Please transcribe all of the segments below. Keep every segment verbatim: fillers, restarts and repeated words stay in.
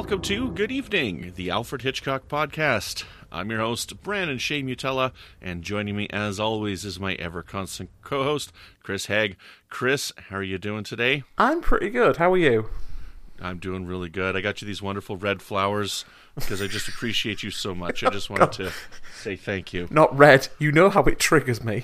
welcome to Good Evening, the Alfred Hitchcock Podcast. I'm your host, Brandon Shea Mutella, and joining me, as always, is my ever-constant co-host, Chris Haig. Chris, how are you doing today? I'm pretty good. How are you? I'm doing really good. I got you these wonderful red flowers because I just appreciate you so much. I just wanted to say thank you. Not red. You know how it triggers me.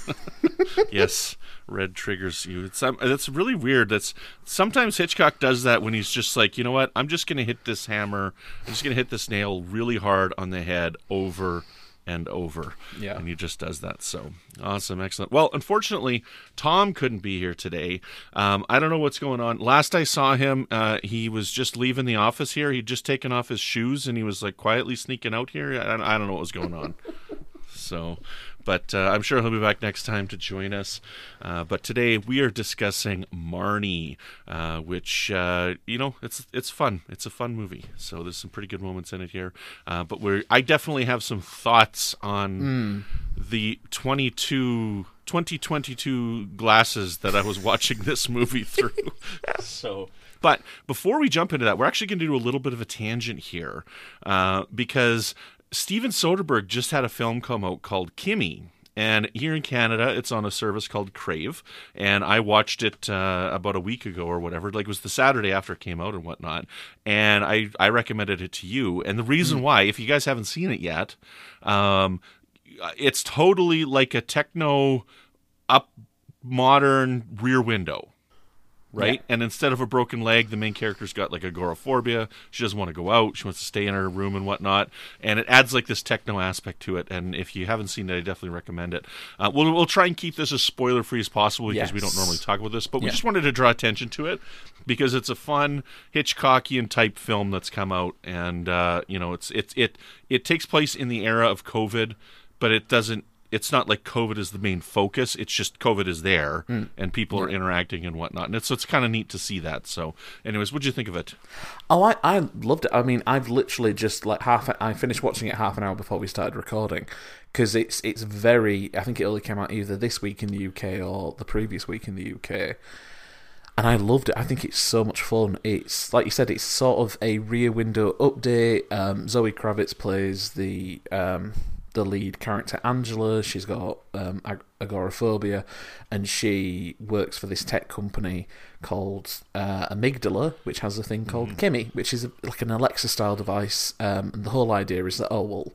Yes, red triggers you. It's um, that's really weird. That's sometimes Hitchcock does that when he's just like, you know what? I'm just going to hit this hammer. I'm just going to hit this nail really hard on the head over and over. Yeah. And he just does that. So awesome. Excellent. Well, unfortunately, Tom couldn't be here today. Um, I don't know what's going on. Last I saw him, uh, he was just leaving the office here. He'd just taken off his shoes and he was like quietly sneaking out here. I, I don't know what was going on. So, but uh, I'm sure he'll be back next time to join us. Uh, but today we are discussing Marnie, uh, which uh, you know it's it's fun. It's a fun movie. So there's some pretty good moments in it here. Uh, but we're I definitely have some thoughts on mm. the twenty-two, twenty twenty-two glasses that I was watching this movie through. So. But before we jump into that, we're actually going to do a little bit of a tangent here uh, because Steven Soderbergh just had a film come out called Kimi. And here in Canada, it's on a service called Crave. And I watched it uh, about a week ago or whatever. Like, it was the Saturday after it came out and whatnot. And I, I recommended it to you. And the reason mm. why, if you guys haven't seen it yet, um, it's totally like a techno up modern Rear Window. Right? Yeah. And instead of a broken leg, the main character's got like agoraphobia. She doesn't want to go out. She wants to stay in her room and whatnot. And it adds like this techno aspect to it. And if you haven't seen it, I definitely recommend it. Uh, we'll, we'll try and keep this as spoiler-free as possible because yes. we don't normally talk about this. But we yeah. just wanted to draw attention to it because it's a fun Hitchcockian type film that's come out. And, uh, you know, it's, it's, it, it takes place in the era of COVID, but it doesn't. It's not like COVID is the main focus. It's just COVID is there, mm. and people are interacting and whatnot. And it's, so it's kind of neat to see that. So, anyways, what'd you think of it? Oh, I, I loved it. I mean, I've literally just like half. I finished watching it half an hour before we started recording because it's it's very. I think it only came out either this week in the U K or the previous week in the U K. And I loved it. I think it's so much fun. It's like you said. It's sort of a Rear Window update. Um, Zoe Kravitz plays the. Um, the lead character Angela. She's got um, ag- agoraphobia, and she works for this tech company called uh, Amygdala, which has a thing called mm-hmm. Kimi, which is a, like an Alexa-style device. Um, and the whole idea is that, oh, well,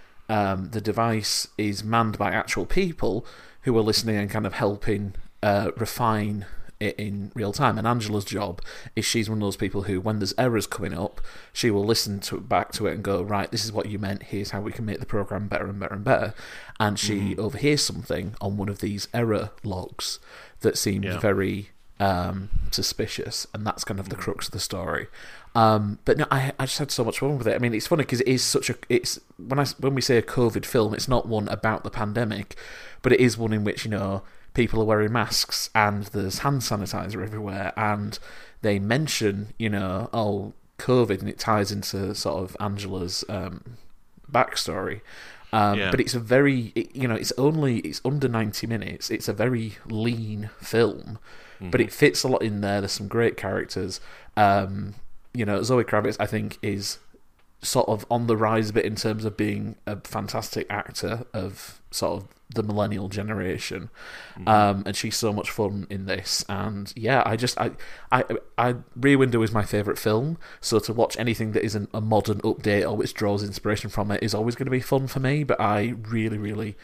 um, the device is manned by actual people who are listening and kind of helping uh, refine it in real time. And Angela's job is she's one of those people who, when there's errors coming up, she will listen to back to it and go, right, this is what you meant, here's how we can make the program better and better and better. And she mm-hmm. overhears something on one of these error logs that seems yeah. very um, suspicious, and that's kind of the crux of the story. Um, but no, I, I just had so much fun with it. I mean, it's funny because it is such a it's when I when we say a COVID film, it's not one about the pandemic, but it is one in which, you know, people are wearing masks and there's hand sanitizer everywhere, and they mention, you know, oh, COVID, and it ties into sort of Angela's um, backstory. Um, yeah. But it's a very, it, you know, it's only, it's under ninety minutes. It's a very lean film, mm-hmm. but it fits a lot in there. There's some great characters. Um, you know, Zoe Kravitz, I think, is sort of on the rise a bit in terms of being a fantastic actor of sort of the millennial generation, mm-hmm. um, and she's so much fun in this. And yeah, I just I I, I Rear Window is my favourite film, so to watch anything that isn't a modern update or which draws inspiration from it is always going to be fun for me. But I really really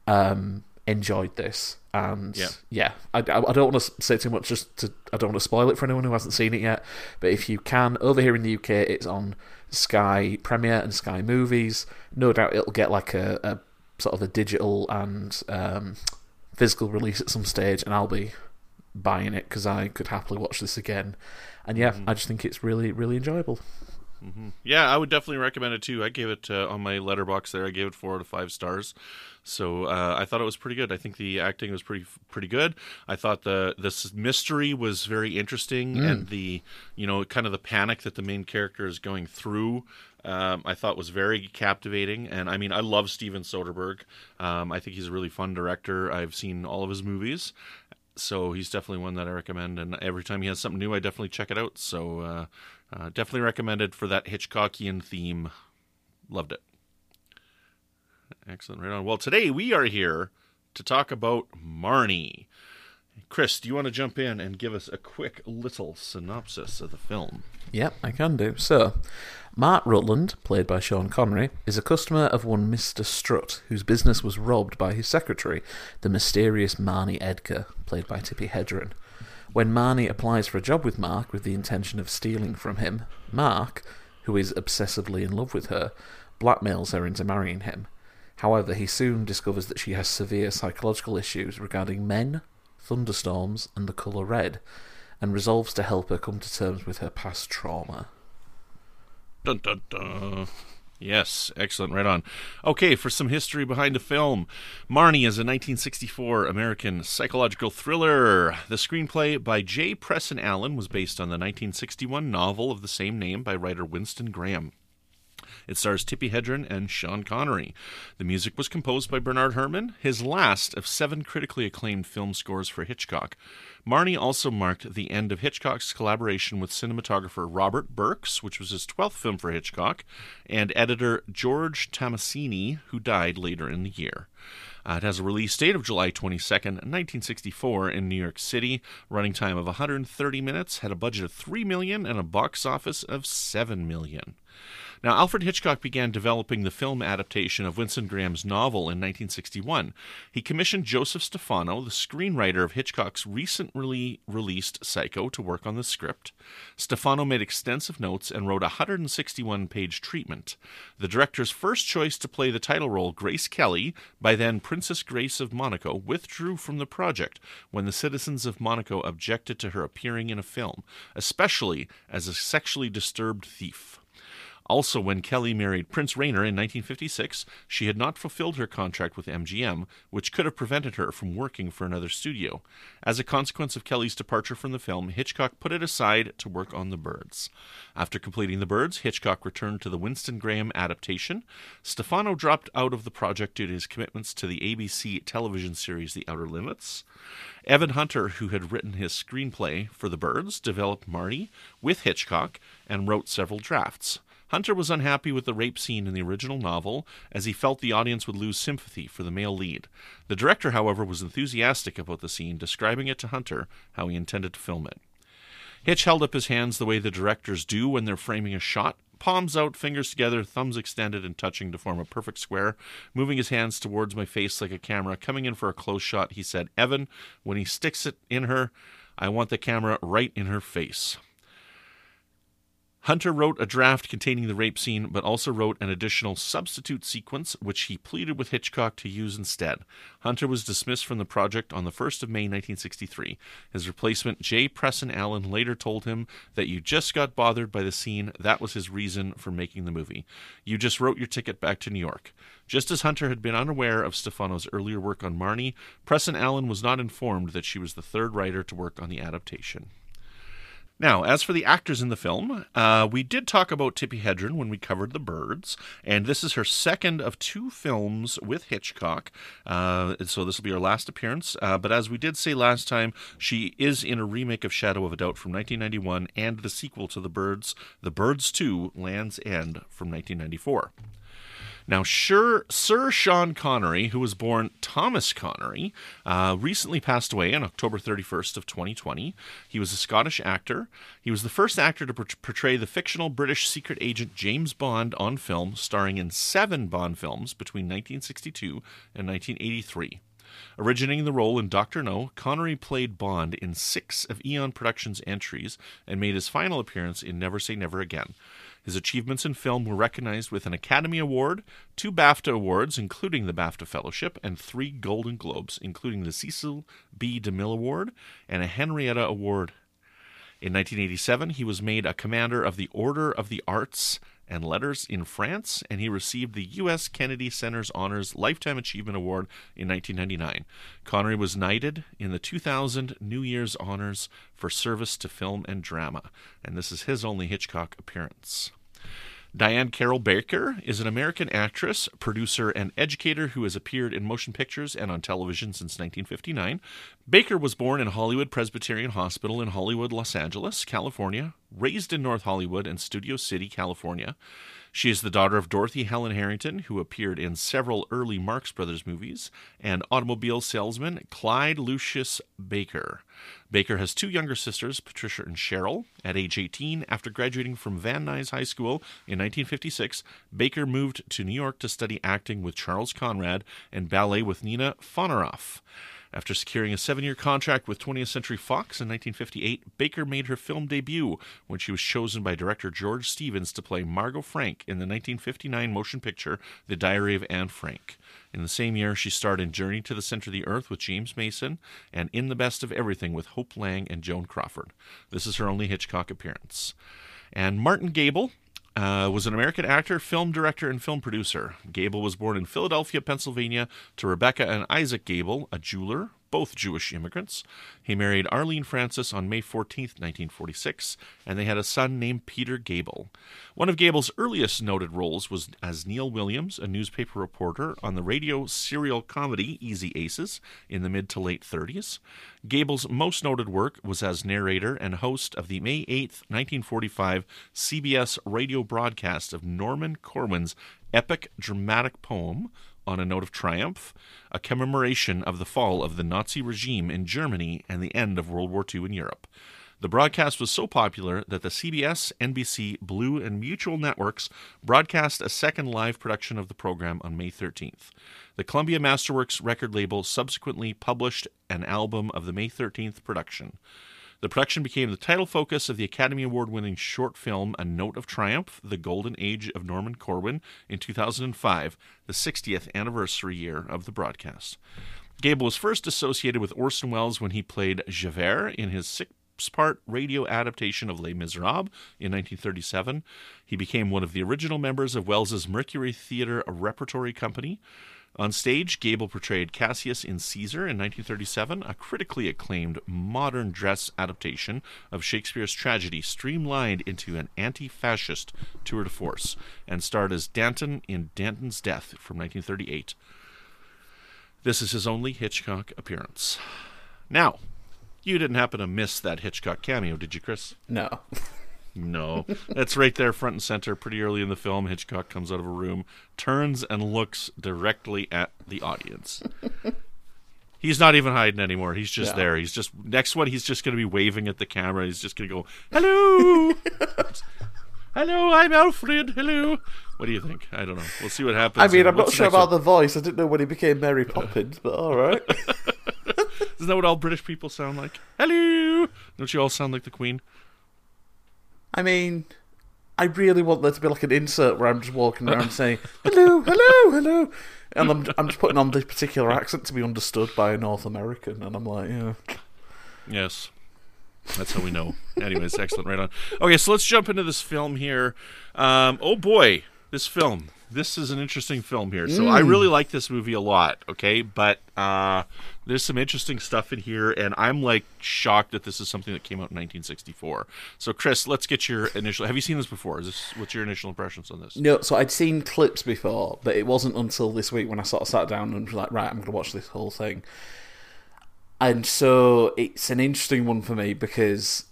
um, enjoyed this, and yeah, yeah I, I don't want to say too much, just to I don't want to spoil it for anyone who hasn't seen it yet. But if you can, over here in the U K, it's on Sky Premiere and Sky Movies. No doubt it'll get like a, a sort of a digital and um, physical release at some stage, and I'll be buying it because I could happily watch this again. And yeah, mm-hmm. I just think it's really, really enjoyable. Mm-hmm. Yeah, I would definitely recommend it too. I gave it uh, on my letterbox there. I gave it four out of five stars. So uh, I thought it was pretty good. I think the acting was pretty pretty good. I thought the this mystery was very interesting, mm. and the you know kind of the panic that the main character is going through, um, I thought was very captivating. And I mean, I love Steven Soderbergh. Um, I think he's a really fun director. I've seen all of his movies, so he's definitely one that I recommend. And every time he has something new, I definitely check it out. So. Uh, Uh, definitely recommended for that Hitchcockian theme. Loved it. Excellent. Right on. Well, today we are here to talk about Marnie. Chris, do you want to jump in and give us a quick little synopsis of the film? Yep, I can do. So, Mark Rutland, played by Sean Connery, is a customer of one Mister Strutt, whose business was robbed by his secretary, the mysterious Marnie Edgar, played by Tippi Hedren. When Marnie applies for a job with Mark with the intention of stealing from him, Mark, who is obsessively in love with her, blackmails her into marrying him. However, he soon discovers that she has severe psychological issues regarding men, thunderstorms, and the colour red, and resolves to help her come to terms with her past trauma. Dun dun dun. Yes, excellent, right on. Okay, for some history behind the film. Marnie is a nineteen sixty-four American psychological thriller. The screenplay by J. Preston Allen was based on the nineteen sixty-one novel of the same name by writer Winston Graham. It stars Tippi Hedren and Sean Connery. The music was composed by Bernard Herrmann, his last of seven critically acclaimed film scores for Hitchcock. Marnie also marked the end of Hitchcock's collaboration with cinematographer Robert Burks, which was his twelfth film for Hitchcock, and editor George Tomasini, who died later in the year. Uh, it has a release date of July twenty-second, nineteen sixty-four in New York City, running time of one hundred thirty minutes, had a budget of three million dollars and a box office of seven million dollars. Now, Alfred Hitchcock began developing the film adaptation of Winston Graham's novel in nineteen sixty-one. He commissioned Joseph Stefano, the screenwriter of Hitchcock's recently released Psycho, to work on the script. Stefano made extensive notes and wrote a one hundred sixty-one page treatment. The director's first choice to play the title role, Grace Kelly, by then Princess Grace of Monaco, withdrew from the project when the citizens of Monaco objected to her appearing in a film, especially as a sexually disturbed thief. Also, when Kelly married Prince Rainer in nineteen fifty-six, she had not fulfilled her contract with M G M, which could have prevented her from working for another studio. As a consequence of Kelly's departure from the film, Hitchcock put it aside to work on The Birds. After completing The Birds, Hitchcock returned to the Winston Graham adaptation. Stefano dropped out of the project due to his commitments to the A B C television series The Outer Limits. Evan Hunter, who had written his screenplay for The Birds, developed Marnie with Hitchcock and wrote several drafts. Hunter was unhappy with the rape scene in the original novel, as he felt the audience would lose sympathy for the male lead. The director, however, was enthusiastic about the scene, describing it to Hunter how he intended to film it. Hitch held up his hands the way the directors do when they're framing a shot, palms out, fingers together, thumbs extended and touching to form a perfect square. Moving his hands towards my face like a camera, coming in for a close shot, he said, "Evan, when he sticks it in her, I want the camera right in her face." Hunter wrote a draft containing the rape scene, but also wrote an additional substitute sequence, which he pleaded with Hitchcock to use instead. Hunter was dismissed from the project on the first of May nineteen sixty-three. His replacement, J. Preston Allen, later told him that you just got bothered by the scene. That was his reason for making the movie. You just wrote your ticket back to New York. Just as Hunter had been unaware of Stefano's earlier work on Marnie, Preston Allen was not informed that she was the third writer to work on the adaptation. Now, as for the actors in the film, uh, we did talk about Tippi Hedren when we covered The Birds, and this is her second of two films with Hitchcock, uh, so this will be her last appearance. Uh, but as we did say last time, she is in a remake of Shadow of a Doubt from nineteen ninety-one and the sequel to The Birds, The Birds two, Land's End from nineteen ninety-four. Now, Sir, Sir Sean Connery, who was born Thomas Connery, uh, recently passed away on October thirty-first of twenty twenty. He was a Scottish actor. He was the first actor to portray the fictional British secret agent James Bond on film, starring in seven Bond films between nineteen sixty-two and nineteen eighty-three. Originating the role in Doctor No, Connery played Bond in six of Eon Productions' entries and made his final appearance in Never Say Never Again. His achievements in film were recognized with an Academy Award, two BAFTA Awards, including the BAFTA Fellowship, and three Golden Globes, including the Cecil B. DeMille Award and a Henrietta Award. In nineteen eighty-seven, he was made a Commander of the Order of the Arts and Letters in France, and he received the U S Kennedy Center's Honors Lifetime Achievement Award in nineteen ninety-nine. Connery was knighted in the two thousand New Year's Honors for service to film and drama, and this is his only Hitchcock appearance. Diane Carroll Baker is an American actress, producer, and educator who has appeared in motion pictures and on television since nineteen fifty-nine. Baker was born in Hollywood Presbyterian Hospital in Hollywood, Los Angeles, California, raised in North Hollywood and Studio City, California. She is the daughter of Dorothy Helen Harrington, who appeared in several early Marx Brothers movies, and automobile salesman Clyde Lucius Baker. Baker has two younger sisters, Patricia and Cheryl. At age eighteen, after graduating from Van Nuys High School in nineteen fifty-six, Baker moved to New York to study acting with Charles Conrad and ballet with Nina Fonaroff. After securing a seven-year contract with twentieth Century Fox in nineteen fifty-eight, Baker made her film debut when she was chosen by director George Stevens to play Margot Frank in the nineteen fifty-nine motion picture The Diary of Anne Frank. In the same year, she starred in Journey to the Center of the Earth with James Mason and In the Best of Everything with Hope Lang and Joan Crawford. This is her only Hitchcock appearance. And Martin Gable Uh, was an American actor, film director, and film producer. Gable was born in Philadelphia, Pennsylvania, to Rebecca and Isaac Gable, a jeweler, both Jewish immigrants. He married Arlene Francis on May fourteenth, nineteen forty-six, and they had a son named Peter Gable. One of Gable's earliest noted roles was as Neil Williams, a newspaper reporter on the radio serial comedy Easy Aces in the mid to late thirties. Gable's most noted work was as narrator and host of the May eighth, nineteen forty-five C B S radio broadcast of Norman Corwin's epic dramatic poem, On a Note of Triumph, a commemoration of the fall of the Nazi regime in Germany and the end of World War Two in Europe. The broadcast was so popular that the C B S, N B C, Blue, and Mutual networks broadcast a second live production of the program on May thirteenth. The Columbia Masterworks record label subsequently published an album of the May thirteenth production. The production became the title focus of the Academy Award-winning short film A Note of Triumph, The Golden Age of Norman Corwin, in two thousand five, the sixtieth anniversary year of the broadcast. Gable was first associated with Orson Welles when he played Javert in his six-part radio adaptation of Les Miserables in nineteen thirty-seven. He became one of the original members of Welles's Mercury Theatre Repertory Company. On stage, Gable portrayed Cassius in Caesar in nineteen thirty-seven, a critically acclaimed modern dress adaptation of Shakespeare's tragedy streamlined into an anti-fascist tour de force, and starred as Danton in Danton's Death from nineteen thirty-eight. This is his only Hitchcock appearance. Now, you didn't happen to miss that Hitchcock cameo, did you, Chris? No. No. That's right there, front and center. Pretty early in the film, Hitchcock comes out of a room, turns and looks directly at the audience. He's not even hiding anymore. He's just yeah. there. He's just, next one, he's just going to be waving at the camera. He's just going to go, hello! Hello, I'm Alfred. Hello. What do you think? I don't know. We'll see what happens. I mean, I'm What's not sure next about one? the voice. I didn't know when he became Mary Poppins, but all right. Isn't that what all British people sound like? Hello! Don't you all sound like the Queen? I mean, I really want there to be like an insert where I'm just walking around saying, hello, hello, hello. And I'm I'm just putting on this particular accent to be understood by a North American. And I'm like, yeah. Yes. That's how we know. Anyways, excellent. Right on. Okay, so let's jump into this film here. Um, oh boy, this film. This is an interesting film here. So mm. I really like this movie a lot, okay? But uh, there's some interesting stuff in here, and I'm like shocked that this is something that came out in nineteen sixty-four. So Chris, let's get your initial... Have you seen this before? Is this What's your initial impressions on this? No, so I'd seen clips before, but it wasn't until this week when I sort of sat down and was like, right, I'm going to watch this whole thing. And so it's an interesting one for me because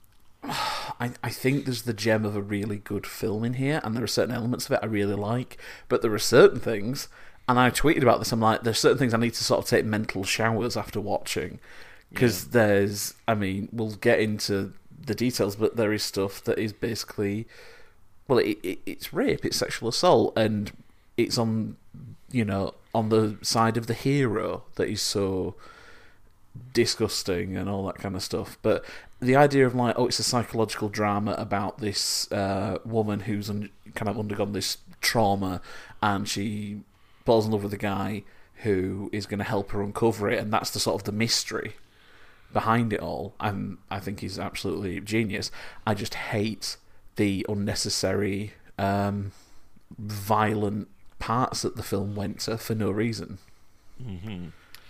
I, I think there's the gem of a really good film in here, and there are certain elements of it I really like, but there are certain things, and I tweeted about this, I'm like, there's certain things I need to sort of take mental showers after watching, because yeah. there's, I mean, we'll get into the details, but there is stuff that is basically, well, it, it, it's rape, it's sexual assault, and it's on, you know, on the side of the hero that is so disgusting and all that kind of stuff. But the idea of like, oh, it's a psychological drama about this uh, woman who's un- kind of undergone this trauma, and she falls in love with a guy who is going to help her uncover it, and that's the sort of the mystery behind it all. And I think he's absolutely genius. I just hate the unnecessary, um, violent parts that the film went to for no reason. Mm-hmm.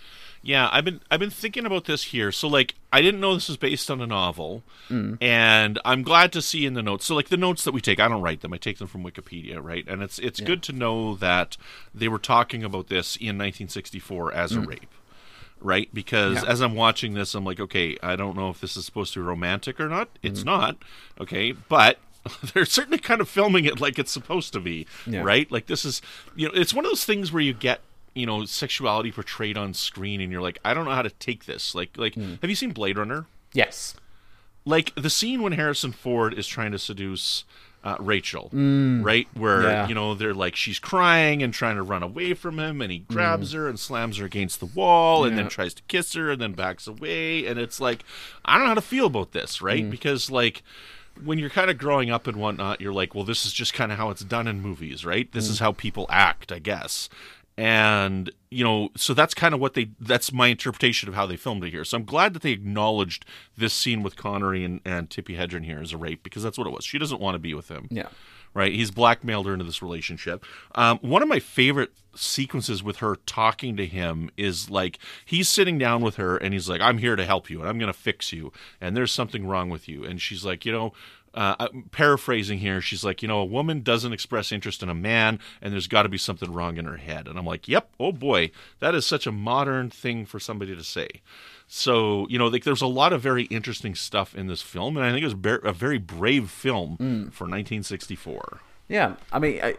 Yeah, I've been I've been thinking about this here. So like I didn't know this was based on a novel, Mm. and I'm glad to see in the notes. So like the notes that we take, I don't write them. I take them from Wikipedia, right? And it's it's Yeah. good to know that they were talking about this in nineteen sixty-four as a rape. Right? Because Yeah. as I'm watching this, I'm like, okay, I don't know if this is supposed to be romantic or not. It's not, okay, but they're certainly kind of filming it like it's supposed to be, Yeah. right? Like this is, you know, it's one of those things where you get, you know, sexuality portrayed on screen, and you're like, I don't know how to take this. Like, like, have you seen Blade Runner? Yes. Like the scene when Harrison Ford is trying to seduce uh, Rachel, right? Where, Yeah. you know, they're like, she's crying and trying to run away from him, and he grabs her and slams her against the wall and then Yeah. tries to kiss her and then backs away. And it's like, I don't know how to feel about this, right? Because, like, when you're kind of growing up and whatnot, you're like, well, this is just kind of how it's done in movies, right? This is how people act, I guess. And, you know, so that's kind of what they, that's my interpretation of how they filmed it here. So I'm glad that they acknowledged this scene with Connery and, and Tippi Hedren here as a rape, because that's what it was. She doesn't want to be with him. Yeah. Right? He's blackmailed her into this relationship. Um, one of my favorite sequences with her talking to him is like, he's sitting down with her and he's like, I'm here to help you and I'm going to fix you. And there's something wrong with you. And she's like, you know, Uh, I'm paraphrasing here, she's like, you know, a woman doesn't express interest in a man, and there's got to be something wrong in her head. And I'm like, yep, oh boy, that is such a modern thing for somebody to say. So, you know, like, there's a lot of very interesting stuff in this film, and I think it was ber- a very brave film for nineteen sixty-four. Yeah, I mean, I,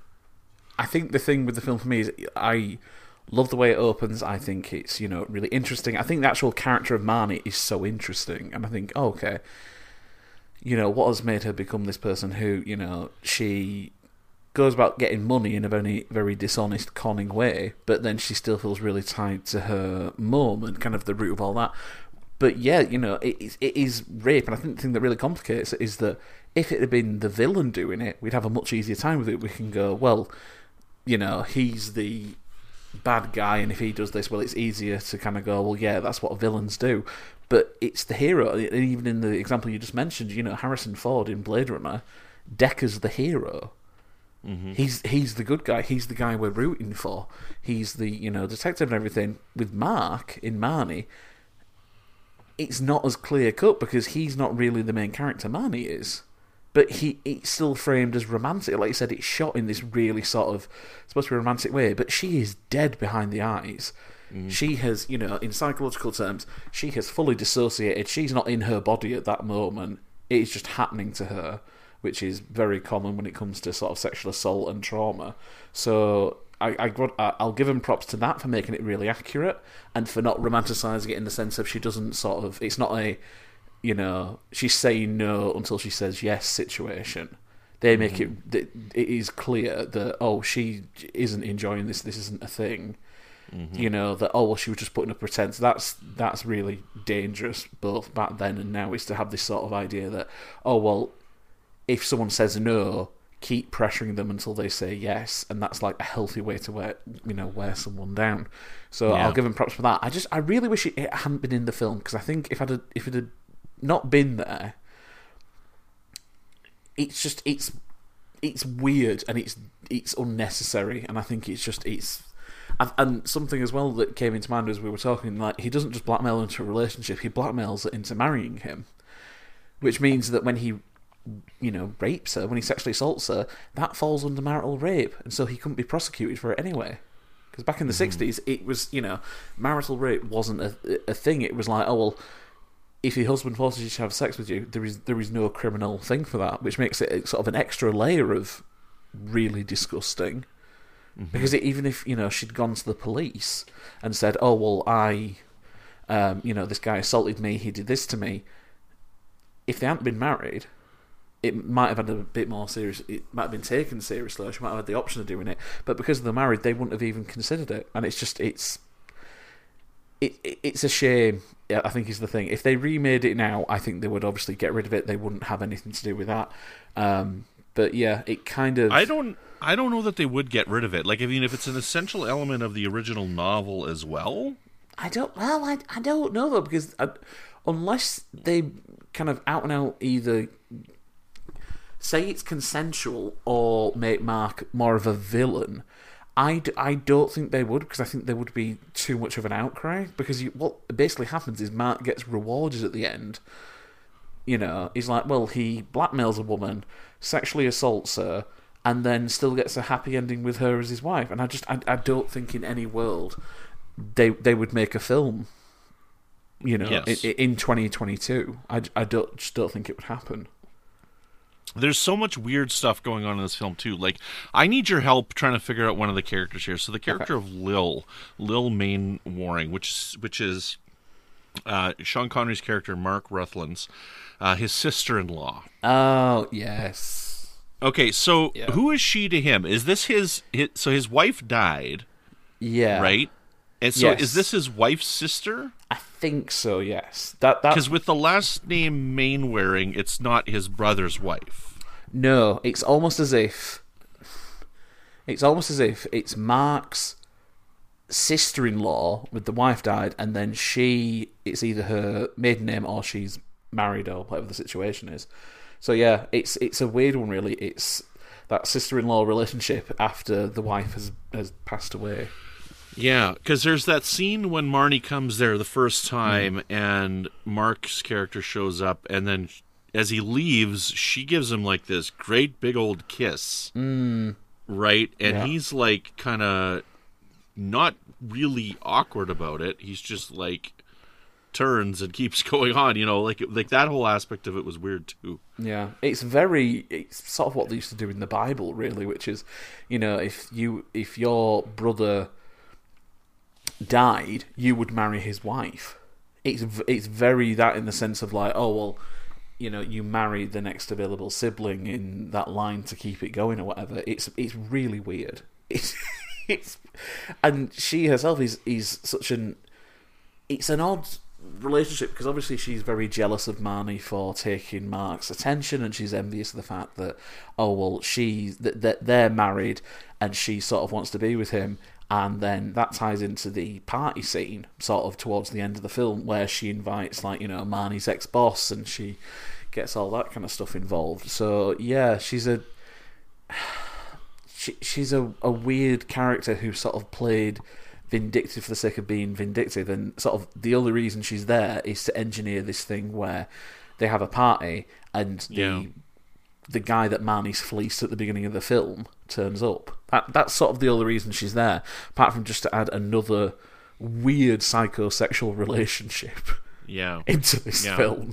I think the thing with the film for me is I love the way it opens. I think it's, you know, really interesting. I think the actual character of Marnie is so interesting, and I think, oh, okay, you know, what has made her become this person who, you know, she goes about getting money in a very, very dishonest, conning way, but then she still feels really tied to her mum and kind of the root of all that. But yeah, you know, it, it is rape, and I think the thing that really complicates it is that if it had been the villain doing it, we'd have a much easier time with it. We can go, well, you know, he's the bad guy, and if he does this, well, it's easier to kind of go, well, yeah, that's what villains do. But it's the hero, and even in the example you just mentioned, you know, Harrison Ford in Blade Runner, Deckard's the hero. Mm-hmm. He's he's the good guy. He's the guy we're rooting for. He's the, you know, detective and everything. With Mark in Marnie, it's not as clear cut because he's not really the main character. Marnie is. But he it's still framed as romantic. Like you said, it's shot in this really sort of supposed to be a romantic way, but she is dead behind the eyes. Mm. She has, you know, in psychological terms, she has fully dissociated. She's not in her body at that moment. It is just happening to her, which is very common when it comes to sort of sexual assault and trauma. So I, I, I'll give him props to that for making it really accurate and for not romanticising it in the sense of she doesn't sort of... It's not a... you know, she's saying no until she says yes situation. They make mm-hmm. it, it is clear that, oh, she isn't enjoying this, this isn't a thing. Mm-hmm. You know, that, oh, well, she was just putting up pretense. That's that's really dangerous, both back then and now, is to have this sort of idea that, oh, well, if someone says no, keep pressuring them until they say yes, and that's like a healthy way to wear, you know, wear someone down. So yeah. I'll give him props for that. I just, I really wish it, it hadn't been in the film, because I think if I'd, if it had not been there, it's just it's it's weird and it's it's unnecessary, and I think it's just it's and, and something as well that came into mind as we were talking, like, he doesn't just blackmail into a relationship, he blackmails her into marrying him, which means that when he, you know, rapes her, when he sexually assaults her, that falls under marital rape, and so he couldn't be prosecuted for it anyway. Because back in the sixties, it was, you know, marital rape wasn't a, a thing. It was like, oh, well, if your husband forces you to have sex with you, there is there is no criminal thing for that, which makes it sort of an extra layer of really disgusting. Mm-hmm. Because it, even if, you know, she'd gone to the police and said, oh, well, I, um, you know, this guy assaulted me, he did this to me, if they hadn't been married, it might have had a bit more serious, it might have been taken seriously, or she might have had the option of doing it, but because they're married, they wouldn't have even considered it, and it's just, it's, it, it it's a shame. Yeah, I think is the thing. If they remade it now, I think they would obviously get rid of it. They wouldn't have anything to do with that. Um, but yeah, it kind of... I don't I don't know that they would get rid of it. Like, I mean, if it's an essential element of the original novel as well... I don't... Well, I, I don't know, though, because I, unless they kind of out and out either say it's consensual or make Mark more of a villain, I, d- I don't think they would, because I think there would be too much of an outcry. Because you, what basically happens is Mark gets rewarded at the end. You know, he's like, well, he blackmails a woman, sexually assaults her, and then still gets a happy ending with her as his wife. And I just, I, I don't think in any world they they would make a film. You know, yes. in, in twenty twenty-two, I, I don't just don't think it would happen. There's so much weird stuff going on in this film too. Like, I need your help trying to figure out one of the characters here. So the character okay. of Lil, Lil Mainwaring, which is, which is uh, Sean Connery's character, Mark Rutland's, uh, his sister-in-law. Oh yes. Okay, so yeah. who is she to him? Is this his, his? So his wife died. Yeah. Right. And so yes. is this his wife's sister? I think so, yes. That that Because with the last name Mainwaring, it's not his brother's wife. No, it's almost as if it's almost as if it's Mark's sister-in-law with the wife died, and then she it's either her maiden name or she's married or whatever the situation is. So yeah, it's it's a weird one really. It's that sister-in-law relationship after the wife has has passed away. Yeah, because there's that scene when Marnie comes there the first time, mm. and Mark's character shows up, and then as he leaves, she gives him like this great big old kiss, mm. right? And yeah. he's like kind of not really awkward about it. He's just like turns and keeps going on, you know, like like that whole aspect of it was weird too. Yeah, it's very it's sort of what they used to do in the Bible, really, which is, you know, if you if your brother died, you would marry his wife. It's it's very that in the sense of like, oh well, you know, you marry the next available sibling in that line to keep it going or whatever. It's it's really weird. It's it's and she herself is is such an it's an odd relationship because obviously she's very jealous of Marnie for taking Mark's attention, and she's envious of the fact that oh well she that, that they're married and she sort of wants to be with him. And then that ties into the party scene, sort of towards the end of the film, where she invites, like, you know, Marnie's ex-boss, and she gets all that kind of stuff involved. So, yeah, she's a she, she's a, a weird character who sort of played vindictive for the sake of being vindictive, and sort of the only reason she's there is to engineer this thing where they have a party, and the yeah. the guy that Marnie's fleeced at the beginning of the film turns up. That that's sort of the only reason she's there, apart from just to add another weird psychosexual relationship yeah. into this yeah. film.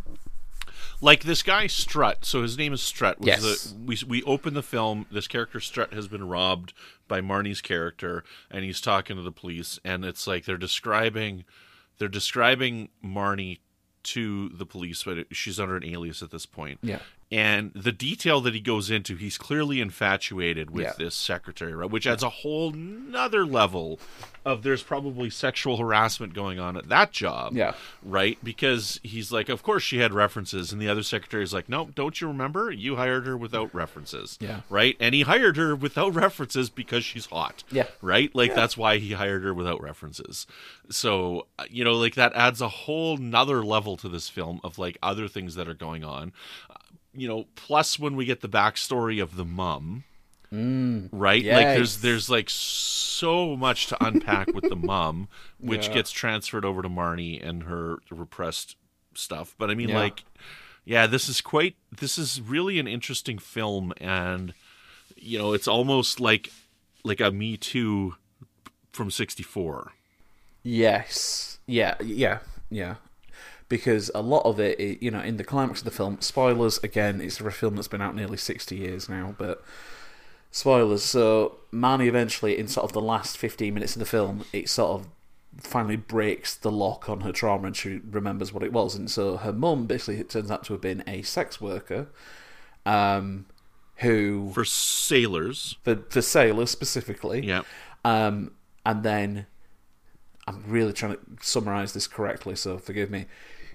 Like this guy Strut, so his name is Strut. Was yes. the, we we open the film. This character Strut has been robbed by Marnie's character, and he's talking to the police. And it's like they're describing, they're describing Marnie to the police, but it, she's under an alias at this point. Yeah. And the detail that he goes into, he's clearly infatuated with yeah. this secretary, right? Which adds a whole nother level of there's probably sexual harassment going on at that job, yeah. right? Because he's like, of course she had references, and the other secretary's like, no, don't you remember? You hired her without references, yeah. right? And he hired her without references because she's hot, yeah. right? Like yeah. that's why he hired her without references. So, you know, like that adds a whole nother level to this film of like other things that are going on. You know, plus when we get the backstory of the mum, mm, right? yes. Like there's there's like so much to unpack with the mum, which yeah. gets transferred over to Marnie and her repressed stuff. But I mean, yeah. like, yeah, this is quite this is really an interesting film, and you know, it's almost like like a Me Too from sixty-four. Yes. Yeah. Yeah. Yeah. Because a lot of it, you know, in the climax of the film, spoilers, again, it's a film that's been out nearly sixty years now, but spoilers. So Marnie eventually, in sort of the last fifteen minutes of the film, it sort of finally breaks the lock on her trauma and she remembers what it was. And so her mum, basically, it turns out to have been a sex worker um, who... For sailors. For, for sailors, specifically. Yeah. Um, and then... I'm really trying to summarise this correctly, so forgive me.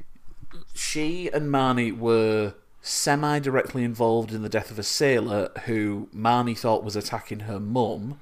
She and Marnie were semi-directly involved in the death of a sailor who Marnie thought was attacking her mum,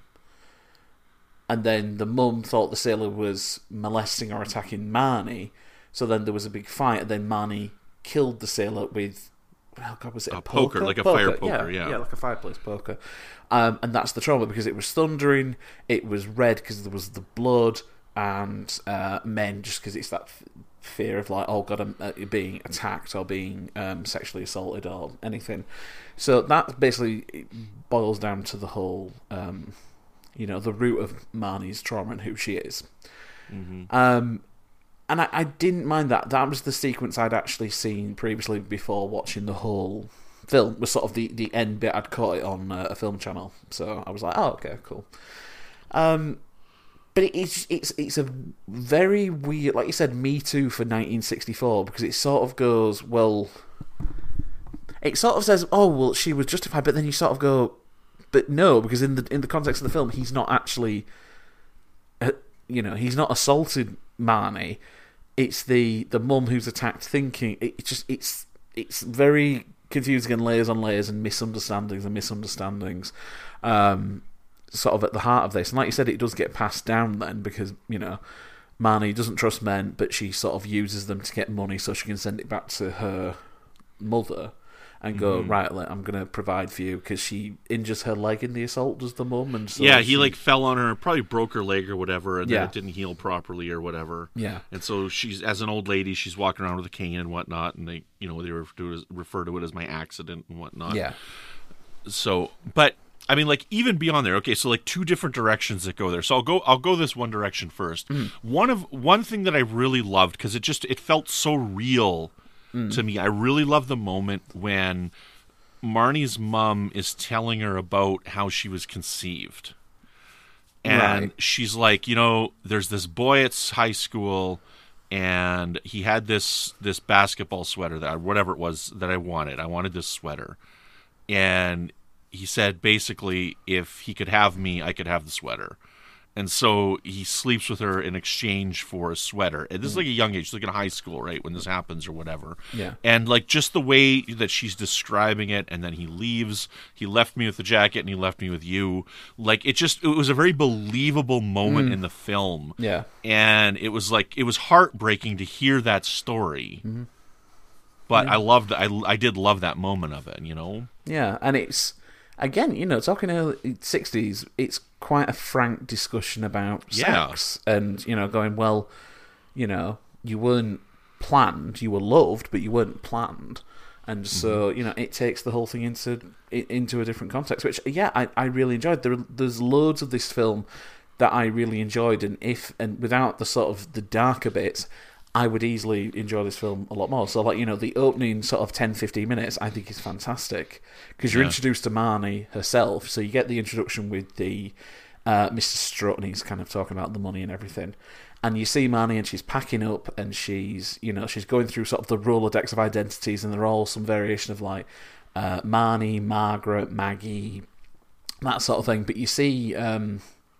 and then the mum thought the sailor was molesting or attacking Marnie, so then there was a big fight, and then Marnie killed the sailor with oh God, was it a, a poker, poker, like a fire poker, yeah, yeah, yeah, like a fireplace poker. Um, and that's the trauma because it was thundering, it was red because there was the blood, and uh, men just because it's that f- fear of like, oh God, I'm uh, being attacked or being um, sexually assaulted or anything. So that basically boils down to the whole, um, you know, the root of Marnie's trauma and who she is. Mm-hmm. Um, and I, I didn't mind that. That was the sequence I'd actually seen previously before watching the whole film. Was sort of the, the end bit. I'd caught it on uh, a film channel, so I was like, oh, okay, cool. Um, but it, it's it's it's a very weird, like you said, Me Too for nineteen sixty-four, because it sort of goes, well, it sort of says, oh, well, she was justified, but then you sort of go, but no, because in the in the context of the film, he's not actually, uh, you know, he's not assaulted Marnie. It's the the mum who's attacked, thinking it just it's it's very confusing and layers on layers and misunderstandings and misunderstandings, um, sort of at the heart of this. And like you said, it does get passed down then because you know Marnie doesn't trust men, but she sort of uses them to get money so she can send it back to her mother and go, mm-hmm. right, I'm going to provide for you, because she injures her leg in the assault, does the mum? And so yeah, he she... like fell on her, probably broke her leg or whatever, and yeah. then it didn't heal properly or whatever. Yeah. And so she's, as an old lady, she's walking around with a cane and whatnot, and they, you know, they refer to it as, refer to it as my accident and whatnot. Yeah. So, but I mean, like even beyond there, okay, so like two different directions that go there. So I'll go, I'll go this one direction first. Mm. One of one thing that I really loved, because it just it felt so real mm. to me. I really loved the moment when Marnie's mom is telling her about how she was conceived. And right. she's like, you know, there's this boy at high school, and he had this this basketball sweater, that whatever it was that I wanted. I wanted this sweater. And he said, basically, if he could have me, I could have the sweater. And so he sleeps with her in exchange for a sweater. And this is like a young age, like in high school, right, when this happens or whatever. Yeah. And like just the way that she's describing it, and then he leaves. He left me with the jacket, and he left me with you. Like it just, it was a very believable moment mm. in the film. Yeah. And it was like, it was heartbreaking to hear that story. Mm-hmm. But yeah. I loved, I, I did love that moment of it, you know? Yeah, and it's, again, you know, talking early sixties, it's quite a frank discussion about yeah. sex, and you know, going, well, you know, you weren't planned, you were loved, but you weren't planned, and so mm-hmm. you know, it takes the whole thing into into a different context, which yeah, I, I really enjoyed. There, there's loads of this film that I really enjoyed, and if and without the sort of the darker bits, I would easily enjoy this film a lot more. So, like, you know, the opening sort of ten, fifteen minutes, I think is fantastic. Because you're yeah. introduced to Marnie herself. So you get the introduction with the uh, Mister Strut, and he's kind of talking about the money and everything. And you see Marnie, and she's packing up, and she's, you know, she's going through sort of the Rolodex of identities, and they're all some variation of, like, uh, Marnie, Margaret, Maggie, that sort of thing. But you see um,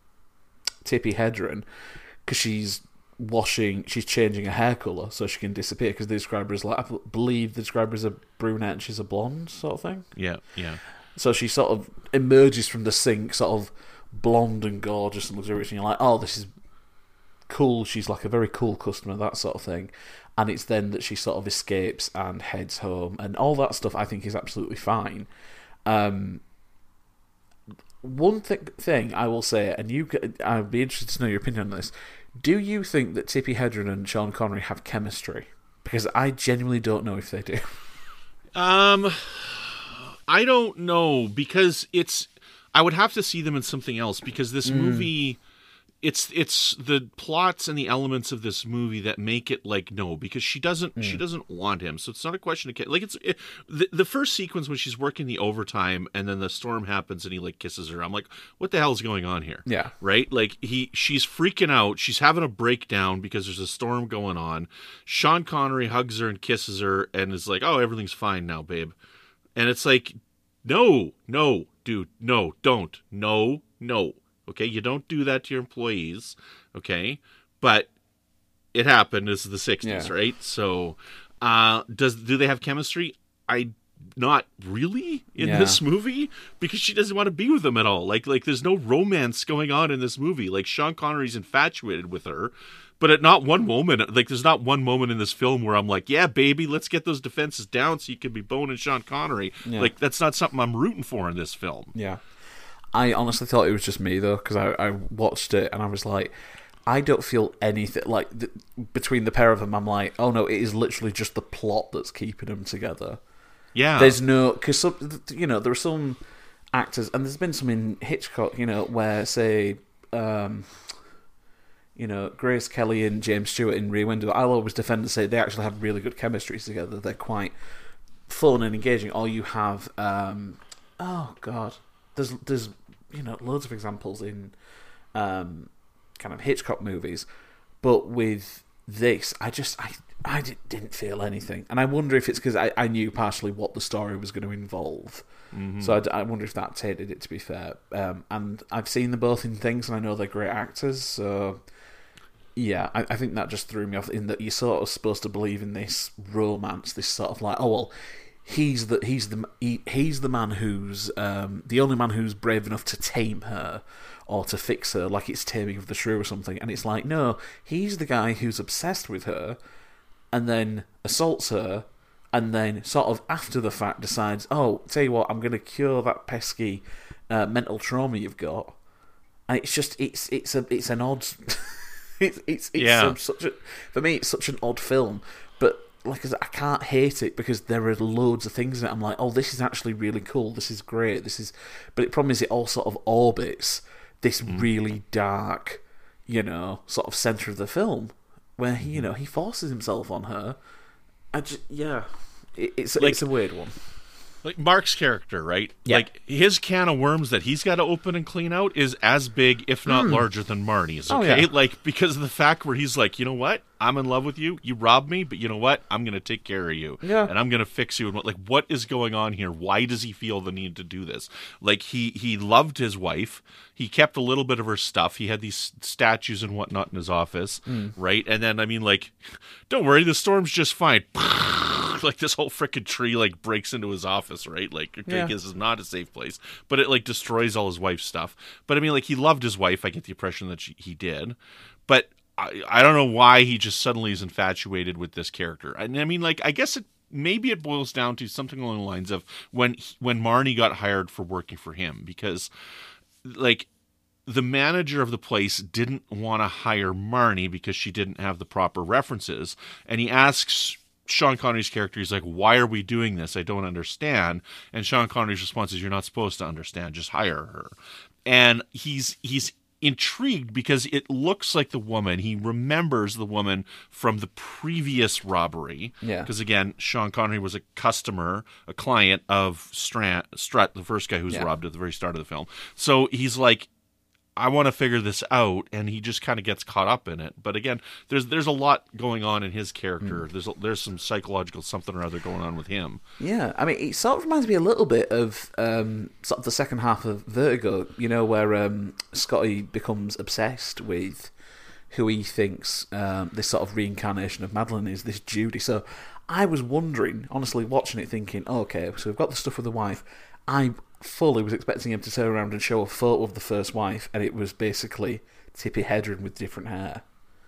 Tippi Hedren, because she's washing, she's changing her hair colour so she can disappear, because they describe her as, like, I believe they describe her as a brunette and she's a blonde sort of thing. Yeah, yeah. So she sort of emerges from the sink, sort of blonde and gorgeous and luxurious, and you're like, oh, this is cool, she's like a very cool customer, that sort of thing. And it's then that she sort of escapes and heads home, and all that stuff I think is absolutely fine. Um, one th- thing I will say, and you, I'd be interested to know your opinion on this. Do you think that Tippi Hedren and Sean Connery have chemistry? Because I genuinely don't know if they do. Um, I don't know, because it's, I would have to see them in something else, because this mm. movie, it's it's the plots and the elements of this movie that make it like, no, because she doesn't mm. she doesn't want him. So it's not a question of, like, it's it, the, the first sequence when she's working the overtime and then the storm happens and he like kisses her. I'm like, what the hell is going on here? Yeah. Right? Like he she's freaking out. She's having a breakdown because there's a storm going on. Sean Connery hugs her and kisses her and is like, oh, everything's fine now, babe. And it's like, no, no, dude, no, don't. No, no. Okay, you don't do that to your employees, okay? But it happened. This is the sixties, yeah. right? So, uh, does do they have chemistry? I not really in Yeah. this movie because she doesn't want to be with him at all. Like, like there's no romance going on in this movie. Like, Sean Connery's infatuated with her, but at not one moment, like, there's not one moment in this film where I'm like, yeah, baby, let's get those defenses down so you can be boning Sean Connery. Yeah. Like, that's not something I'm rooting for in this film. Yeah. I honestly thought it was just me, though, because I, I watched it and I was like, I don't feel anything. Like, th- between the pair of them, I'm like, oh no, it is literally just the plot that's keeping them together. Yeah. There's no... Because, you know, there are some actors, and there's been some in Hitchcock, you know, where, say, um, you know, Grace Kelly and James Stewart in Rear Window, I'll always defend and say they actually have really good chemistry together. They're quite fun and engaging. Or you have... Um, oh, God. There's, there's, you know, loads of examples in... Um, kind of Hitchcock movies, but with this, I just I I didn't feel anything, and I wonder if it's because I, I knew partially what the story was going to involve, mm-hmm. so I, I wonder if that tainted it. To be fair, um, and I've seen them both in things, and I know they're great actors, so yeah, I, I think that just threw me off. In that you're sort of supposed to believe in this romance, this sort of like, oh well, he's the he's the he, he's the man who's um, the only man who's brave enough to tame her. Or to fix her, like it's Taming of the Shrew or something. And it's like, no, he's the guy who's obsessed with her and then assaults her and then sort of after the fact decides, oh, tell you what, I'm going to cure that pesky uh, mental trauma you've got. And it's just, it's it's a it's an odd... it's it's, it's yeah. um, such a... For me, it's such an odd film. But like I said, I can't hate it because there are loads of things in it. I'm like, oh, this is actually really cool. This is great. This is... But the problem is it all sort of orbits... this really dark, you know, sort of centre of the film, where he, you know, he forces himself on her. I just, yeah, it, it's like, it's a weird one. Like Mark's character, right? Yeah. Like his can of worms that he's got to open and clean out is as big, if not mm. larger, than Marnie's. Okay, oh, yeah. Like because of the fact where he's like, you know what? I'm in love with you. You robbed me, but you know what? I'm going to take care of you. Yeah. And I'm going to fix you. And what, like, what is going on here? Why does he feel the need to do this? Like, he, he loved his wife. He kept a little bit of her stuff. He had these statues and whatnot in his office, mm. right? And then, I mean, like, don't worry, the storm's just fine. Like, this whole freaking tree, like, breaks into his office, right? Like, okay, yeah. this is not a safe place. But it, like, destroys all his wife's stuff. But, I mean, like, he loved his wife. I get the impression that she, he did. But... I, I don't know why he just suddenly is infatuated with this character. And I mean, like, I guess it maybe it boils down to something along the lines of when he, when Marnie got hired for working for him, because like the manager of the place didn't want to hire Marnie because she didn't have the proper references, and he asks Sean Connery's character, he's like, why are we doing this? I don't understand. And Sean Connery's response is, you're not supposed to understand, just hire her. And he's he's intrigued because it looks like the woman. He remembers the woman from the previous robbery. Yeah. Because again, Sean Connery was a customer, a client of Strut, Strut the first guy who was yeah. robbed at the very start of the film. So he's like, I want to figure this out, and he just kind of gets caught up in it. But again, there's there's a lot going on in his character. Mm. There's a, there's some psychological something or other going on with him. Yeah, I mean, it sort of reminds me a little bit of um, sort of the second half of Vertigo, you know, where um, Scotty becomes obsessed with who he thinks um, this sort of reincarnation of Madeline is, this Judy. So I was wondering, honestly, watching it, thinking, oh, okay, so we've got the stuff with the wife. I fully was expecting him to turn around and show a photo of the first wife, and it was basically Tippi Hedren with different hair.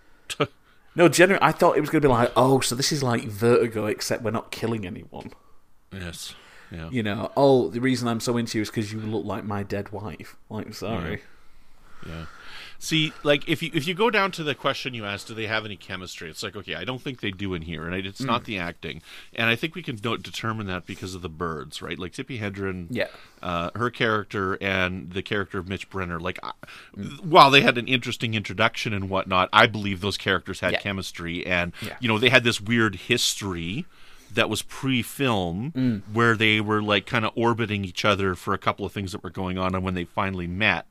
No, genuinely, I thought it was going to be like, oh, so this is like Vertigo, except we're not killing anyone. Yes. Yeah. You know, oh, the reason I'm so into you is because you look like my dead wife. Like, sorry. Yeah. yeah. See, like, if you if you go down to the question you asked, do they have any chemistry? It's like, okay, I don't think they do in here, and it's mm. not the acting. And I think we can no- determine that because of the birds, right? Like, Tippi Hedren, yeah. uh, her character, and the character of Mitch Brenner, like, mm. while they had an interesting introduction and whatnot, I believe those characters had yeah. chemistry, and, yeah. you know, they had this weird history that was pre-film mm. where they were, like, kind of orbiting each other for a couple of things that were going on, and when they finally met,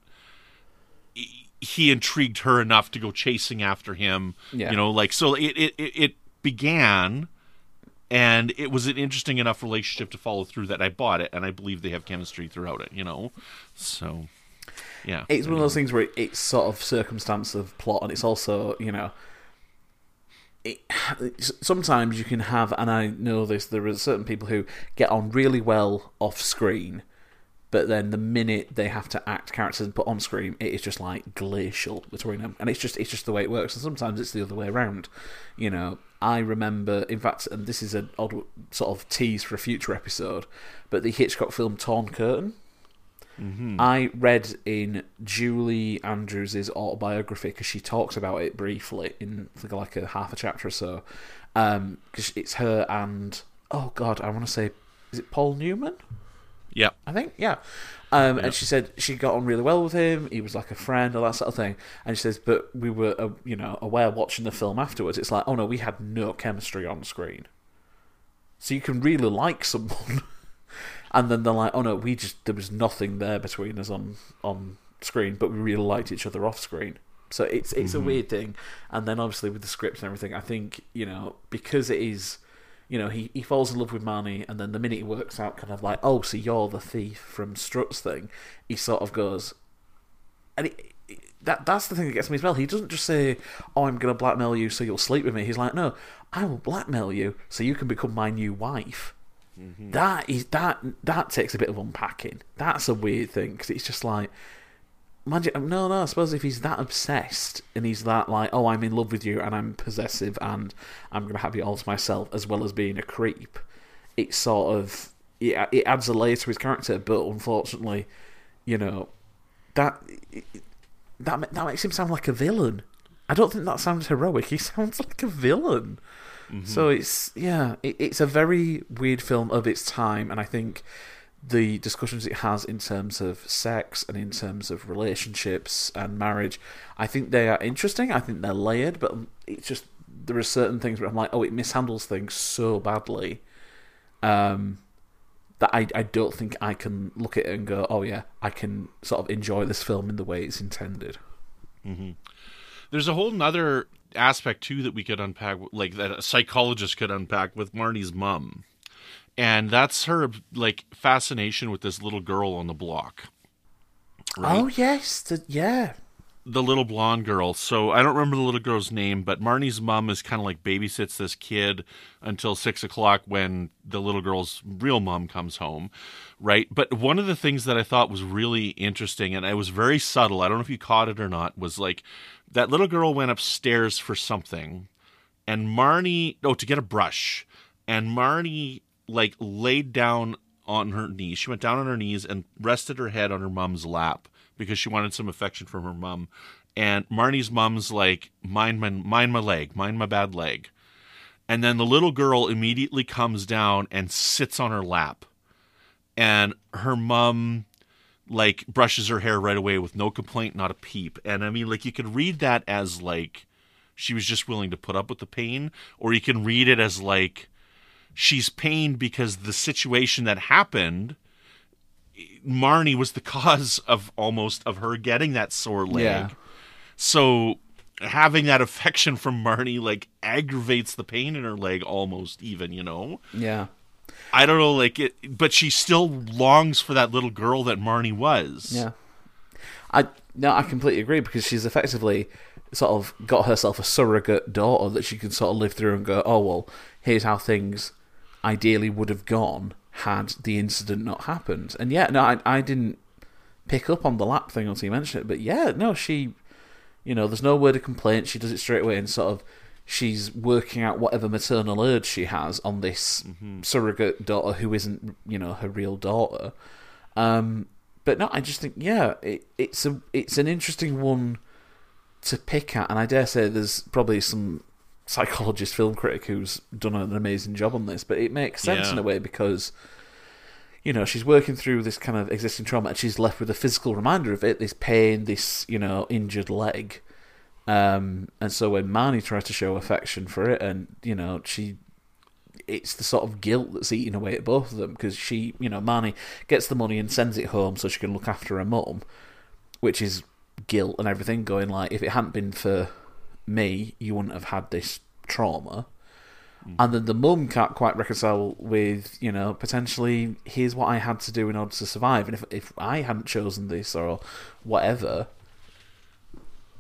he intrigued her enough to go chasing after him. Yeah. You know, like, so it, it, it began, and it was an interesting enough relationship to follow through that I bought it, and I believe they have chemistry throughout it, you know? So, yeah. It's one of those things where it's sort of circumstance of plot, and it's also, you know, it, sometimes you can have, and I know this, there are certain people who get on really well off screen, but then the minute they have to act characters and put on screen, it is just like glacial between them, and it's just it's just the way it works. And sometimes it's the other way around. You know, I remember, in fact, and this is an odd sort of tease for a future episode, but the Hitchcock film Torn Curtain. Mm-hmm. I read in Julie Andrews' autobiography, because she talks about it briefly in like a half a chapter or so, because um, it's her and, oh god, I want to say, is it Paul Newman? Yeah. I think, yeah. Um, yeah. And she said she got on really well with him, he was like a friend, all that sort of thing. And she says, but we were, uh, you know, aware watching the film afterwards, it's like, oh no, we had no chemistry on screen. So you can really like someone... And then they're like, oh no, we just, there was nothing there between us on, on screen, but we really liked each other off screen. So it's it's mm-hmm. a weird thing. And then obviously with the script and everything, I think, you know, because it is, you know, he, he falls in love with Marnie, and then the minute he works out kind of like, oh, so you're the thief from Strut's thing, he sort of goes, and it, it, that that's the thing that gets me as well. He doesn't just say, oh, I'm going to blackmail you so you'll sleep with me. He's like, no, I will blackmail you so you can become my new wife. Mm-hmm. That is that that takes a bit of unpacking. That's a weird thing, because it's just like, imagine, no, no. I suppose if he's that obsessed and he's that like, oh, I'm in love with you and I'm possessive and I'm gonna have you all to myself, as well as being a creep, it's sort of it, it adds a layer to his character. But unfortunately, you know, that that that makes him sound like a villain. I don't think that sounds heroic. He sounds like a villain. Mm-hmm. So it's yeah, it, it's a very weird film of its time, and I think the discussions it has in terms of sex and in terms of relationships and marriage, I think they are interesting. I think they're layered, but it's just there are certain things where I'm like, oh, it mishandles things so badly um, that I I don't think I can look at it and go, oh yeah, I can sort of enjoy this film in the way it's intended. Mm-hmm. There's a whole nother aspect too that we could unpack, like that a psychologist could unpack, with Marnie's mom, and that's her like fascination with this little girl on the block. Right? Oh yes, the, yeah, the little blonde girl. So I don't remember the little girl's name, but Marnie's mom is kind of like babysits this kid until six o'clock when the little girl's real mom comes home, right? But one of the things that I thought was really interesting, and it was very subtle, I don't know if you caught it or not, was like that little girl went upstairs for something, and Marnie, oh, to get a brush, and Marnie like laid down on her knees. She went down on her knees and rested her head on her mom's lap because she wanted some affection from her mom. And Marnie's mom's like, mind my, mind my leg, mind my bad leg. And then the little girl immediately comes down and sits on her lap. And her mom like brushes her hair right away with no complaint, not a peep. And I mean, like, you could read that as like she was just willing to put up with the pain, or you can read it as like she's pained because the situation that happened, Marnie was the cause of almost of her getting that sore leg. Yeah. So having that affection from Marnie like aggravates the pain in her leg almost, even, you know? Yeah. I don't know, like it, but she still longs for that little girl that Marnie was. Yeah. I no, I completely agree, because she's effectively sort of got herself a surrogate daughter that she can sort of live through and go, oh, well, here's how things ideally would have gone had the incident not happened. And yeah, no, I, I didn't pick up on the lap thing until you mentioned it, but yeah, no, she, you know, there's no word of complaint. She does it straight away, and sort of she's working out whatever maternal urge she has on this mm-hmm. surrogate daughter who isn't, you know, her real daughter. Um, but no, I just think, yeah, it, it's a it's an interesting one to pick at, and I dare say there's probably some psychologist, film critic who's done an amazing job on this, but it makes sense yeah. in a way, because, you know, she's working through this kind of existing trauma, and she's left with a physical reminder of it, this pain, this, you know, injured leg. Um, and so when Marnie tries to show affection for it, and, you know, she, it's the sort of guilt that's eating away at both of them, because she, you know, Marnie gets the money and sends it home so she can look after her mum, which is guilt and everything, going like, if it hadn't been for me, you wouldn't have had this trauma. Mm. And then the mum can't quite reconcile with, you know, potentially, here's what I had to do in order to survive, and if if I hadn't chosen this or whatever,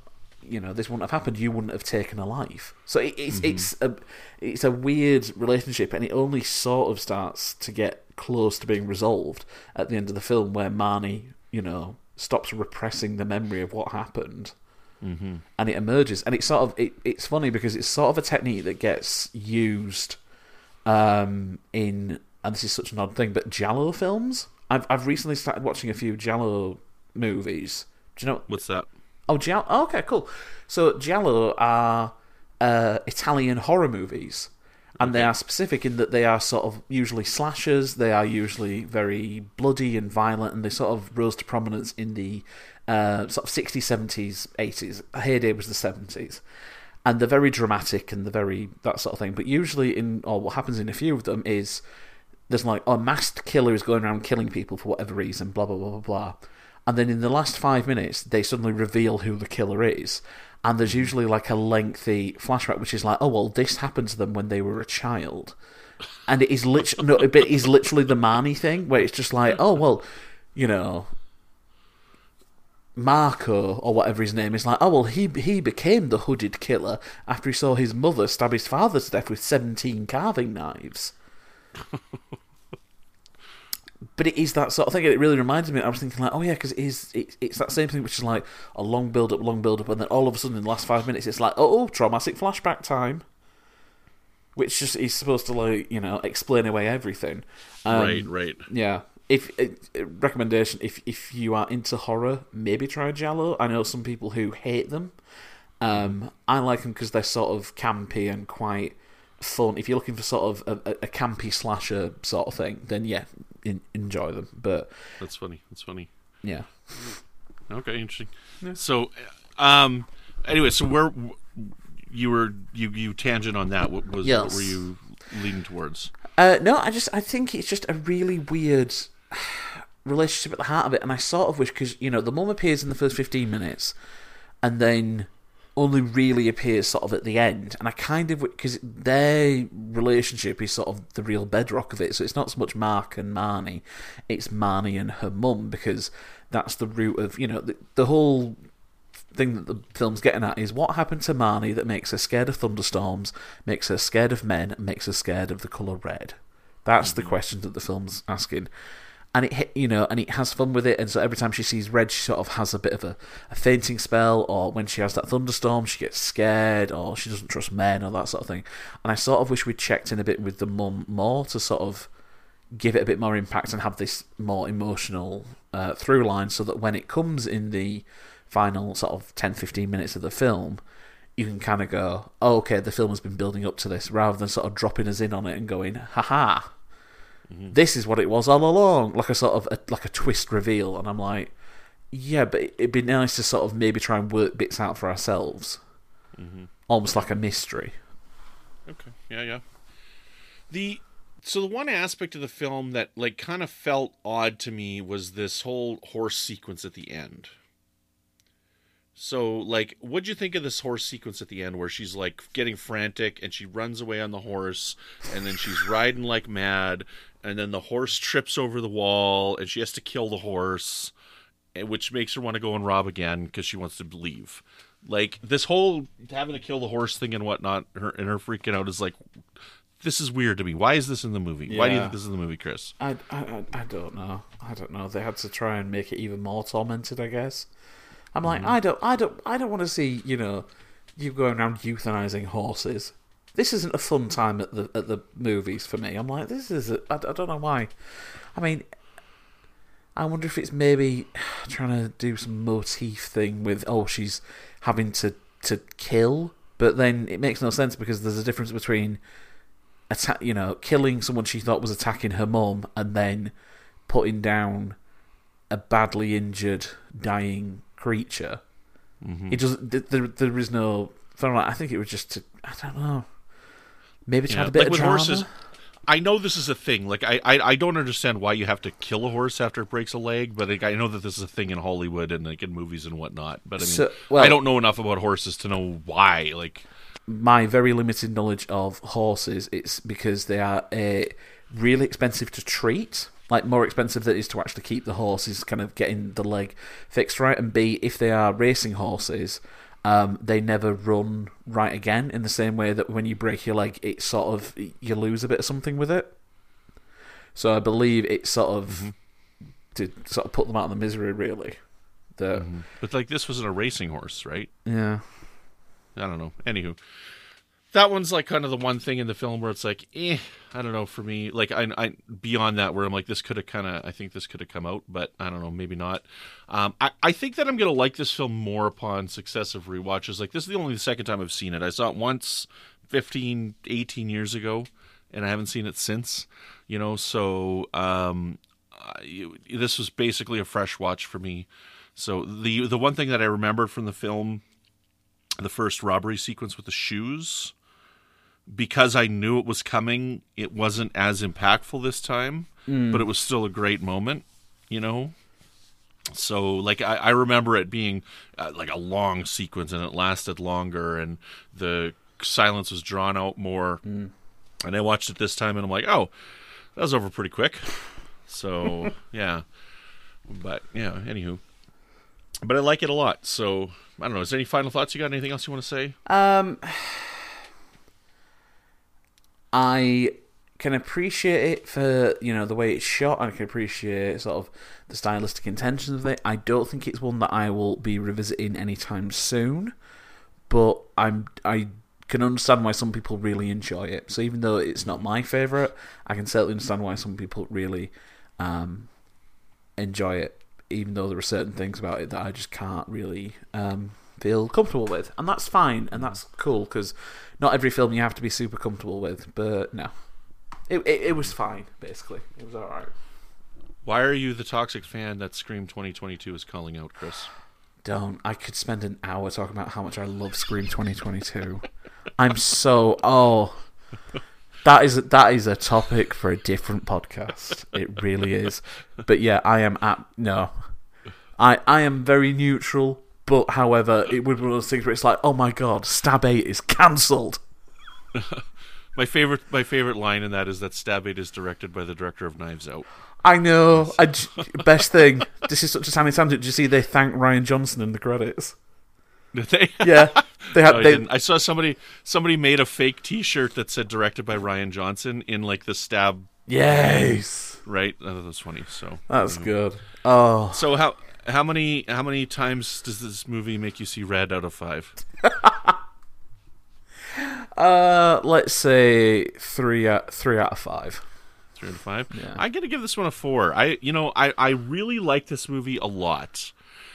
you know, this wouldn't have happened, you wouldn't have taken a life. So it, it's Mm-hmm. it's a it's a weird relationship, and it only sort of starts to get close to being resolved at the end of the film, where Marnie, you know, stops repressing the memory of what happened, Mm-hmm. and it emerges. And it's sort of it, it's funny because it's sort of a technique that gets used um, in, and this is such an odd thing, but Giallo films. I've I've recently started watching a few Giallo movies. Do you know? What's that? Oh, Giallo. Oh, okay, cool. So Giallo are uh, Italian horror movies, and they are specific in that they are sort of usually slashers. They are usually very bloody and violent, and they sort of rose to prominence in the uh, sort of sixties, seventies, eighties. Heyday was the seventies. And they're very dramatic and they're very that sort of thing. But usually, in or what happens in a few of them is there's like, oh, a masked killer is going around killing people for whatever reason, blah, blah, blah, blah, blah. And then in the last five minutes, they suddenly reveal who the killer is. And there's usually like a lengthy flashback, which is like, oh, well, this happened to them when they were a child. And it is literally, no, but it is literally the Marnie thing, where it's just like, oh, well, you know, Marco, or whatever his name is, like, oh, well, he he became the hooded killer after he saw his mother stab his father to death with seventeen carving knives. But it is that sort of thing, and it really reminds me. I was thinking, like, oh yeah, because it is, it, it's that same thing, which is like a long build up, long build up, and then all of a sudden, in the last five minutes, it's like, oh, traumatic flashback time, which just is supposed to, like, you know, explain away everything. Um, right, right. Yeah. If uh, recommendation, if if you are into horror, maybe try Giallo. I know some people who hate them. Um, I like them because they're sort of campy and quite fun. If you're looking for sort of a, a campy slasher sort of thing, then yeah, in, enjoy them. But That's funny. That's funny. yeah, Okay, interesting. So, um, anyway, so where you were, you you tangent on that? What was? Yes. What were you leaning towards? uh, no, I just I think it's just a really weird relationship at the heart of it, and I sort of wish, because, you know, the mum appears in the first fifteen minutes, and then only really appears sort of at the end, and I kind of, because their relationship is sort of the real bedrock of it, so it's not so much Mark and Marnie, it's Marnie and her mum, because that's the root of, you know, the, the whole thing that the film's getting at is what happened to Marnie that makes her scared of thunderstorms, makes her scared of men, and makes her scared of the colour red. That's mm-hmm. the question that the film's asking. And it, you know, and it has fun with it, and so every time she sees red, she sort of has a bit of a, a fainting spell, or when she has that thunderstorm, she gets scared, or she doesn't trust men, or that sort of thing. And I sort of wish we'd checked in a bit with the mum more to sort of give it a bit more impact and have this more emotional uh, through line, so that when it comes in the final sort of ten to fifteen minutes of the film, you can kind of go, oh, okay, the film has been building up to this, rather than sort of dropping us in on it and going, haha. Mm-hmm. This is what it was all along, like a sort of a, like a twist reveal, and I'm like, yeah, but it'd be nice to sort of maybe try and work bits out for ourselves, mm-hmm. almost like a mystery. Okay, yeah, yeah. The so the one aspect of the film that like kind of felt odd to me was this whole horse sequence at the end. So, like, what'd you think of this horse sequence at the end where she's, like, getting frantic and she runs away on the horse and then she's riding like mad and then the horse trips over the wall and she has to kill the horse, which makes her want to go and rob again because she wants to leave. Like, this whole having to kill the horse thing and whatnot, her and her freaking out is like, this is weird to me. Why is this in the movie? Yeah. Why do you think this is in the movie, Chris? I, I, I don't know. I don't know. They had to try and make it even more tormented, I guess. I'm like, mm. I don't, I don't, I don't want to see, you know, you going around euthanizing horses. This isn't a fun time at the at the movies for me. I'm like, this is, a, I, I don't know why. I mean, I wonder if it's maybe trying to do some motif thing with, oh, she's having to, to kill, but then it makes no sense because there's a difference between, atta- you know, killing someone she thought was attacking her mum and then putting down a badly injured, dying creature. Mm-hmm. It doesn't. There, there is no. I think it was just. To, I don't know. Maybe try yeah, a bit like of with drama. Horses, I know this is a thing. Like I, I, I don't understand why you have to kill a horse after it breaks a leg, but like, I know that this is a thing in Hollywood and like in movies and whatnot. But I mean, so, well, I don't know enough about horses to know why. Like my very limited knowledge of horses, it's because they are uh, really expensive to treat. Like, more expensive than it is to actually keep the horses kind of getting the leg fixed right, and B, if they are racing horses, um, they never run right again. In the same way that when you break your leg, it sort of you lose a bit of something with it. So I believe it's sort of mm-hmm. to sort of put them out of the misery, really. That, mm-hmm. But like this wasn't a racing horse, right? Yeah. I don't know. Anywho, that one's like kind of the one thing in the film where it's like, eh, I don't know. For me, like I, I beyond that, where I'm like, this could have kind of, I think this could have come out, but I don't know, maybe not. Um, I, I think that I'm gonna like this film more upon successive rewatches. Like this is the only the second time I've seen it. I saw it once, fifteen, eighteen years ago, and I haven't seen it since. You know, so um, I, this was basically a fresh watch for me. So the the one thing that I remembered from the film, the first robbery sequence with the shoes, because I knew it was coming, it wasn't as impactful this time, mm. but it was still a great moment, you know? So, like, I, I remember it being uh, like a long sequence, and it lasted longer, and the silence was drawn out more. Mm. And I watched it this time, and I'm like, oh, that was over pretty quick. So, yeah. But, yeah, anywho. But I like it a lot, so I don't know. Is there any final thoughts you got? Anything else you want to say? Um, I can appreciate it for, you know, the way it's shot. I can appreciate sort of the stylistic intentions of it. I don't think it's one that I will be revisiting anytime soon, but I'm I can understand why some people really enjoy it. So even though it's not my favourite, I can certainly understand why some people really um, enjoy it. Even though there are certain things about it that I just can't really um, feel comfortable with. And that's fine, and that's cool, because not every film you have to be super comfortable with, but no. It, it, it was fine, basically. It was alright. Why are you the toxic fan that Scream twenty twenty-two is calling out, Chris? Don't. I could spend an hour talking about how much I love Scream twenty twenty-two. I'm so... Oh... That is that is a topic for a different podcast. It really is. But yeah, I am at no. I I am very neutral, but however, it would be one of those things where it's like, oh my god, Stab eight is cancelled. my favorite my favorite line in that is that Stab eight is directed by the director of Knives Out. I know. I, best thing. This is such a tiny tangent. Did you see they thank Rian Johnson in the credits? Did they? Yeah, they had. No, I, they... didn't. I saw somebody. Somebody made a fake T-shirt that said "directed by Rian Johnson" in like the Stab. Yes. Right. Oh, that was funny. So that's you know. good. Oh. So how how many how many times does this movie make you see red out of five? uh, let's say three. Uh, three out of five. Three out of five. Yeah. I'm gonna give this one a four. I you know I I really like this movie a lot.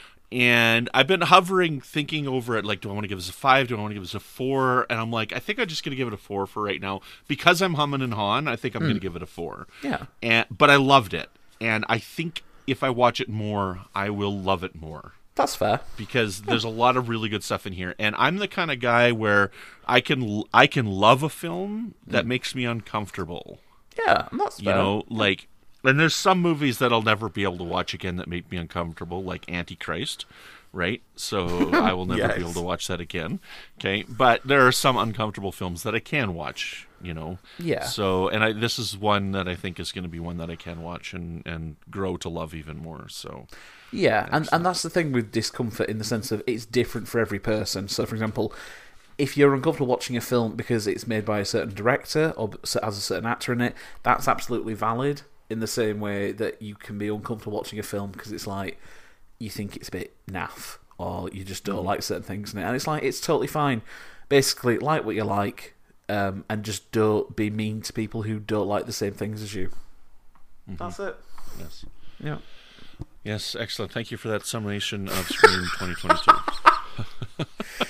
And I've been hovering, thinking over it, like, do I want to give this a five? Do I want to give this a four? And I'm like, I think I'm just going to give it a four for right now. Because I'm humming and hawing, I think I'm mm. going to give it a four. Yeah. And But I loved it. And I think if I watch it more, I will love it more. That's fair. Because there's a lot of really good stuff in here. And I'm the kind of guy where I can I can love a film that mm. makes me uncomfortable. Yeah, that's fair. You know, like... And there's some movies that I'll never be able to watch again that make me uncomfortable, like Antichrist, right? So I will never yes. be able to watch that again. Okay, but there are some uncomfortable films that I can watch, you know. Yeah. So, and I, this is one that I think is going to be one that I can watch and, and grow to love even more. So. Yeah, and and that's the thing with discomfort in the sense of it's different for every person. So, for example, if you're uncomfortable watching a film because it's made by a certain director or has a certain actor in it, that's absolutely valid. In the same way that you can be uncomfortable watching a film because it's like you think it's a bit naff or you just don't mm. like certain things in it, and it's like it's totally fine. Basically, like what you like, um, and just don't be mean to people who don't like the same things as you. Mm-hmm. That's it. Yes. Yeah. Yes. Excellent. Thank you for that summation of Scream twenty twenty-two.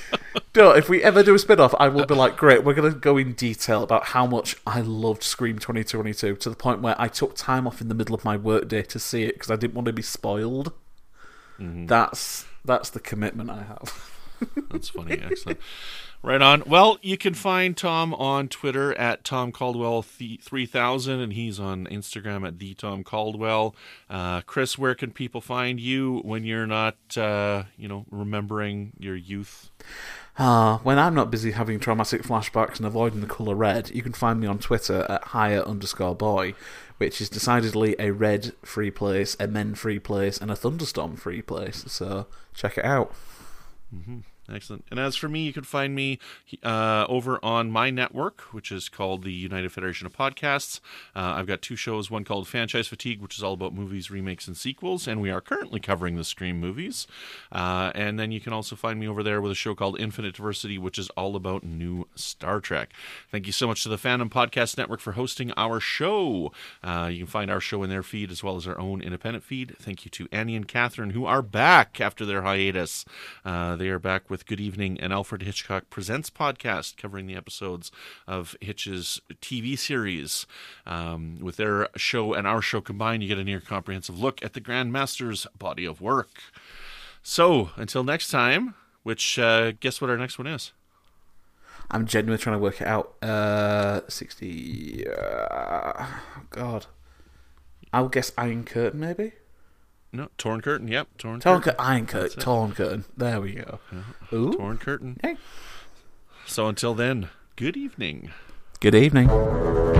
No, if we ever do a spin-off, I will be like, great, we're going to go in detail about how much I loved Scream twenty twenty-two to the point where I took time off in the middle of my workday to see it because I didn't want to be spoiled. Mm-hmm. That's that's the commitment I have. That's funny. Excellent. Right on. Well, you can find Tom on Twitter at Tom Caldwell three thousand, and he's on Instagram at the Tom Caldwell. Uh, Chris, where can people find you when you're not, uh, you know, remembering your youth? Uh, when I'm not busy having traumatic flashbacks and avoiding the colour red, you can find me on Twitter at higher underscore boy, which is decidedly a red free place, a men free place, and a thunderstorm free place. So check it out. Mm-hmm. Excellent. And as for me, you can find me uh, over on my network, which is called the United Federation of Podcasts. Uh, I've got two shows, one called Franchise Fatigue, which is all about movies, remakes, and sequels, and we are currently covering the Scream movies. Uh, and then you can also find me over there with a show called Infinite Diversity, which is all about new Star Trek. Thank you so much to the Fandom Podcast Network for hosting our show. Uh, you can find our show in their feed as well as our own independent feed. Thank you to Annie and Catherine, who are back after their hiatus. Uh, they are back with Good Evening, an Alfred Hitchcock Presents podcast covering the episodes of Hitch's T V series. Um, with their show and our show combined, you get a near comprehensive look at the Grand Master's body of work. So, until next time, which, uh, guess what our next one is? I'm genuinely trying to work it out. Uh, sixty... Uh, God. I'll guess Iron Curtain, maybe? No, Torn Curtain, yep. Torn, Torn Curtain. Cur- Iron Curtain. Torn Curtain. There we go. Yeah. Ooh. Torn Curtain. Hey. So until then, good evening. Good evening.